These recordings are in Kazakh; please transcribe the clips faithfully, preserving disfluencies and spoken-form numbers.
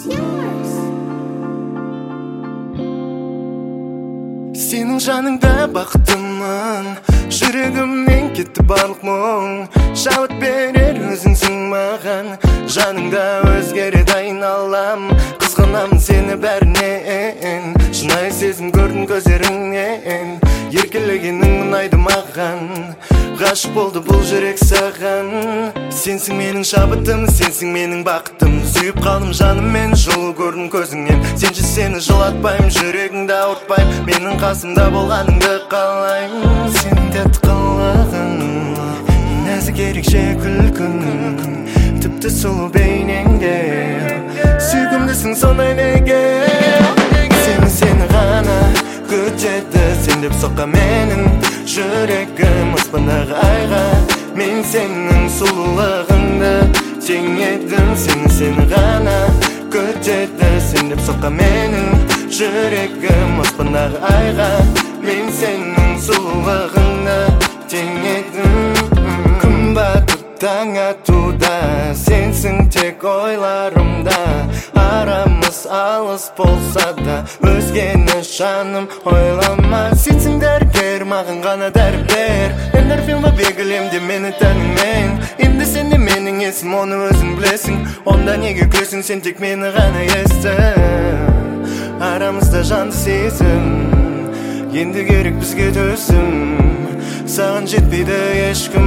Senin жаныңда бақытымын, жүрегімнен кетті барлық мұң. Шабыт берер өзіңсің маған, жаныңда өзгереді айналам. Қызғанамын сені бәрінен, шынайы сезім көрдім көздеріңнен. Еркелегенің ұнайды маған, ғашық болды бұл жүрек саған. Сенсің менің шабытым, сенсің менің бақытым. Сүйіп қалдым жаныммен, жылу көрдім көзіңнен. Сенші сені жылатпайым, жүрегіңді ауыртпайым. Менің қасымда болғаныңды қалаймын. Сенің тәтті қылығың, нәзік ерекше күлкің, тіпті сұлу бейнеңде сүйкімдісің сондай неге. Сені сені ғана күтеді, сен деп соққан менің жүрегім аспандағы айға. Мен сенің сұлулығыңды тең едім. Сені сені ғана күтеді, сен деп соққан менің жүрегім аспандағы айға. Мен сенің сұлулығыңды тең едім. Күн батып таң атуда, сенсің тек ойларымда. Арамыз алыс болса да, өзгені жаным ойлама. Сенсің дәрігер, маған ғана дәрі бер. Эндорфин ба белгілемде мені тәніңмен. Енді сен де менің есім, оны өзің білесің. Онда неге күлесің, сен тек мені ғана ести. Арамызда жанды сезім, енді керек бізге төзім. Саған жетпейді ешкім.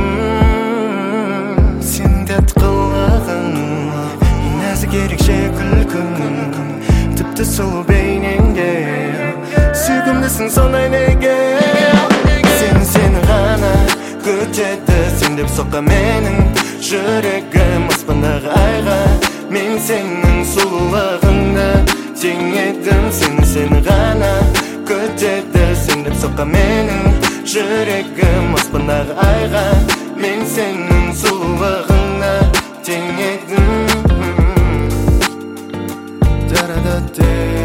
Сенің тәтті қылығың, нәзік ерекше күлкің, тіпті сұлу бейнеңде сүйкімдісің сондай неге. Сені сені ғана күтеді, сен деп соққан менің жүрегім аспандағы айға. Мен сенің сұлулығыңды тең едім. Сені сені ғана күтеді, сен деп соққан менің жүрегім аспандағы айға. Мен сенің сұлулығыңды тең едім.